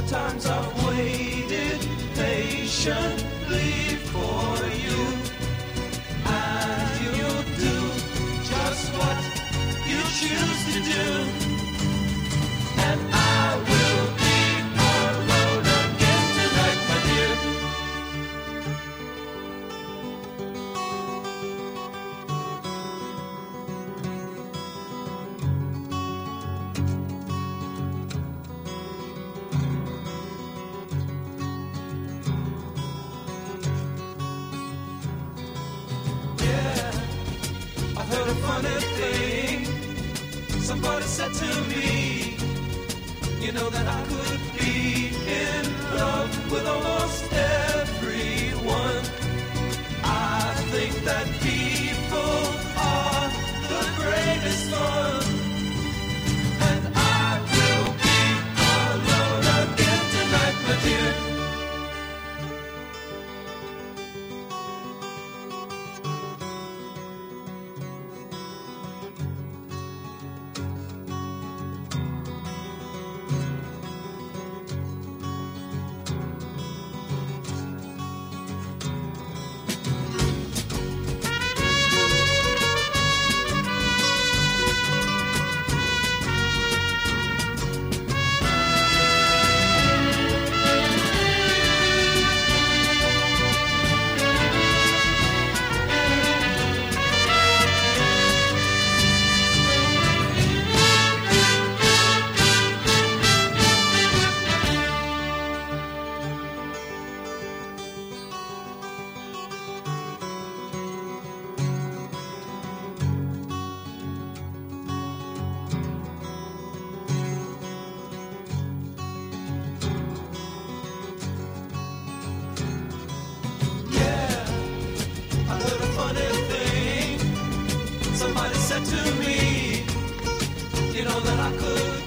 times I've waited patiently for you, and you'll do just what you choose to do, and I will be alone again tonight, my dear. I heard a funny thing. Somebody said to me, you know that I could be in love with almost everyone. I think that people are the greatest fun, and I will be alone again tonight, my dear. Somebody said to me, you know that I could